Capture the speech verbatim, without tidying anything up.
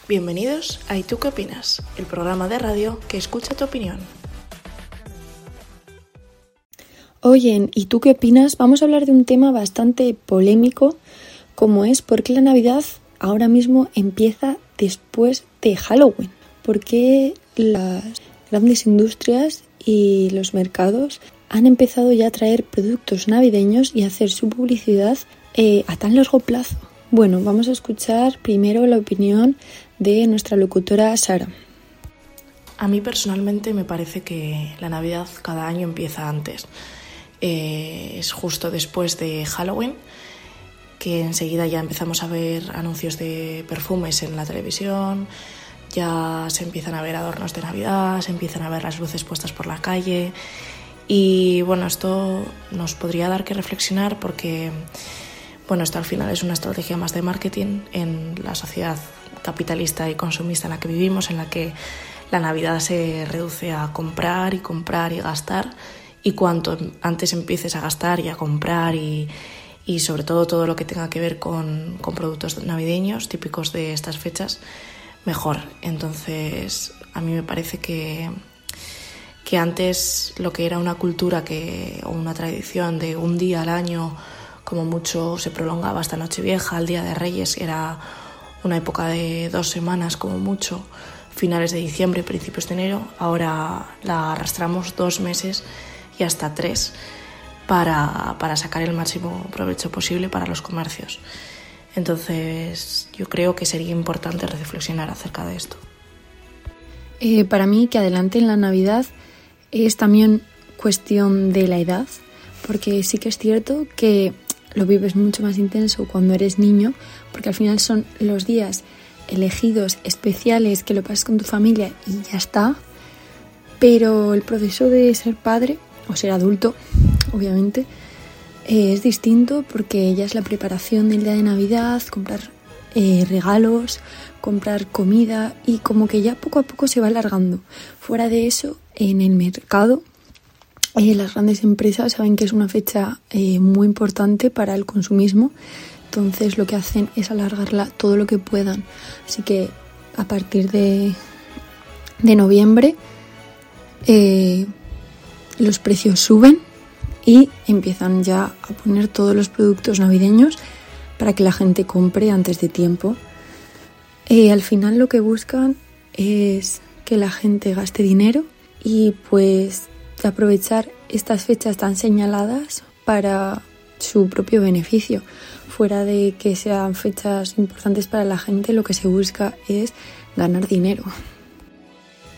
Bienvenidos a ¿Y tú qué opinas?, el programa de radio que escucha tu opinión. Hoy en ¿Y tú qué opinas?, vamos a hablar de un tema bastante polémico, como es por qué la Navidad ahora mismo empieza después de Halloween. ¿Por qué las grandes industrias y los mercados han empezado ya a traer productos navideños y a hacer su publicidad eh, a tan largo plazo? Bueno, vamos a escuchar primero la opinión de nuestra locutora Sara. A mí personalmente me parece que la Navidad cada año empieza antes. Eh, es justo después de Halloween, que enseguida ya empezamos a ver anuncios de perfumes en la televisión, ya se empiezan a ver adornos de Navidad, se empiezan a ver las luces puestas por la calle. Y bueno, esto nos podría dar que reflexionar porque, bueno, esto al final es una estrategia más de marketing en la sociedad capitalista y consumista en la que vivimos, en la que la Navidad se reduce a comprar y comprar y gastar, y cuanto antes empieces a gastar y a comprar y, y sobre todo todo lo que tenga que ver con, con productos navideños típicos de estas fechas, mejor. Entonces a mí me parece que que antes lo que era una cultura que, o una tradición de un día al año, como mucho se prolongaba hasta Nochevieja, el Día de Reyes era una época de dos semanas como mucho, finales de diciembre, principios de enero, ahora la arrastramos dos meses y hasta tres para, para sacar el máximo provecho posible para los comercios. Entonces yo creo que sería importante reflexionar acerca de esto. Eh, para mí que adelanten la Navidad es también cuestión de la edad, porque sí que es cierto que lo vives mucho más intenso cuando eres niño, porque al final son los días elegidos, especiales, que lo pasas con tu familia y ya está. Pero el proceso de ser padre o ser adulto, obviamente, eh, es distinto, porque ya es la preparación del día de Navidad, comprar eh, regalos, comprar comida, y como que ya poco a poco se va alargando. Fuera de eso, en el mercado, eh, las grandes empresas saben que es una fecha eh, muy importante para el consumismo, entonces lo que hacen es alargarla todo lo que puedan. Así que a partir de, de noviembre eh, los precios suben y empiezan ya a poner todos los productos navideños para que la gente compre antes de tiempo. Eh, al final lo que buscan es que la gente gaste dinero y pues aprovechar estas fechas tan señaladas para su propio beneficio. Fuera de que sean fechas importantes para la gente, lo que se busca es ganar dinero.